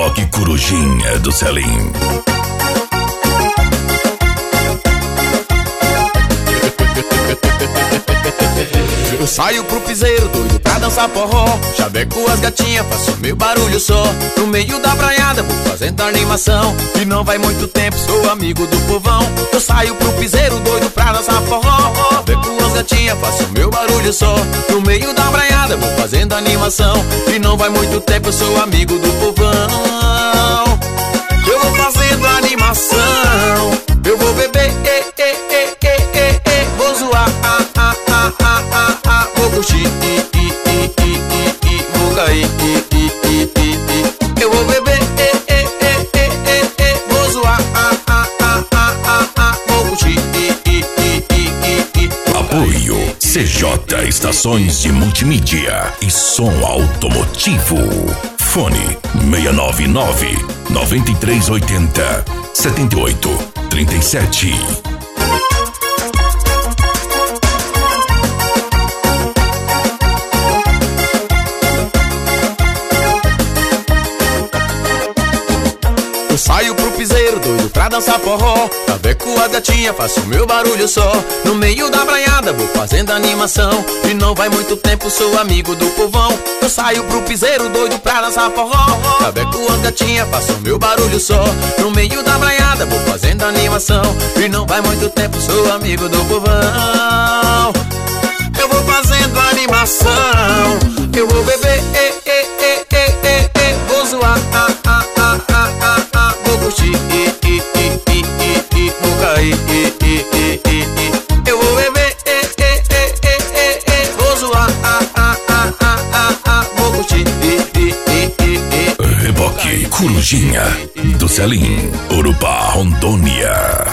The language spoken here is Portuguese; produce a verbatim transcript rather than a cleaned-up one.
Reboque Corujinha do Selim. Eu saio pro piseiro, doido pra dançar forró. Chaveco as gatinhas, faço meu barulho só. No meio da braiada, vou fazendo animação. E não vai muito tempo, sou amigo do povão. Eu saio pro piseiro, doido pra dançar forró. Chaveco as gatinhas, faço meu barulho só. No meio da braiada, vou fazendo animação. E não vai muito tempo, eu sou amigo do povão. Eu vou fazendo animação. Eu vou beber, eh, eh, eh, eh, eh, eh. Vou zoar, ah, ah, ah, ah, ah, ah. Vou curtir, i, i, i, i, i, i. Vou cair, i, i, i, i, i. Eu vou beber, eh, eh, eh, eh, eh, eh. Vou zoar, ah, ah, ah, ah, ah, ah. Vou curtir, i, i, i, i, i, i. Apoio C J Estações de Multimídia e Som Automotivo. Fone seis nove nove, nove três oito zero, sete oito três sete. Eu saio pro piseiro, doido pra dançar forró. Chaveco a gatinha, faço meu barulho só. No meio da braiada, vou fazendo animação. E não vai muito tempo, sou amigo do povão. Eu saio pro piseiro, doido pra dançar forró. Chaveco a gatinha, faço meu barulho só. No meio da braiada, vou fazendo animação. E não vai muito tempo, sou amigo do povão. Eu vou fazendo animação. Eu vou beber, eh, eh, eh, eh, eh, eh. Vou zoar, ah, ah, ah, ah, ah, ah. Vou curtir, i, i, i, i, i, i. Vou cair, i, i, i, i, i. Eu vou beber, eh, eh, eh, eh, eh, eh. Vou zoar, ah, ah, ah, ah, ah, ah. Vou curtir, i, i, i, i, i. Reboque Corujinha do Selim, Urubá, Rondônia.